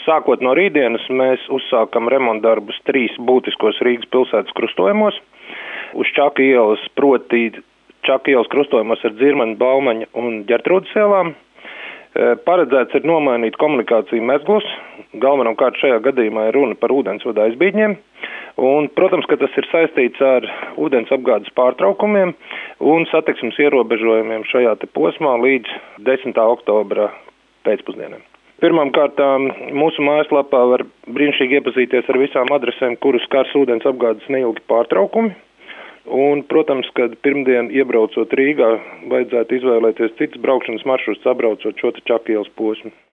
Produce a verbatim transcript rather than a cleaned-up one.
Sākot no rītdienas mēs uzsākam remontdarbus trīs būtiskos Rīgas pilsētas krustojumos. Uz Čaka ielas, proti Čaka ielas krustojumos ar Dzirmaņa, Baumaņa un Ģertrūdes ielām. Paredzēts ir nomainīt komunikāciju mezglus. Galvenokārt šajā gadījumā ir runa par ūdensvada aizbīdņiem. Un, protams, ka tas ir saistīts ar ūdens apgādes pārtraukumiem un satiksmes ierobežojumiem šajā te posmā līdz desmitā oktobra pēcpusdienam. Pirmām kārtām mūsu mājaslapā var brīnišķīgi iepazīties ar visām adresēm, kuras skars ūdens apgādes neilgi pārtraukumi. Un, protams, kad pirmdien iebraucot Rīgā, vajadzētu izvēlēties citas braukšanas maršrutus, apbraucot šo te Čaka ielas posmu.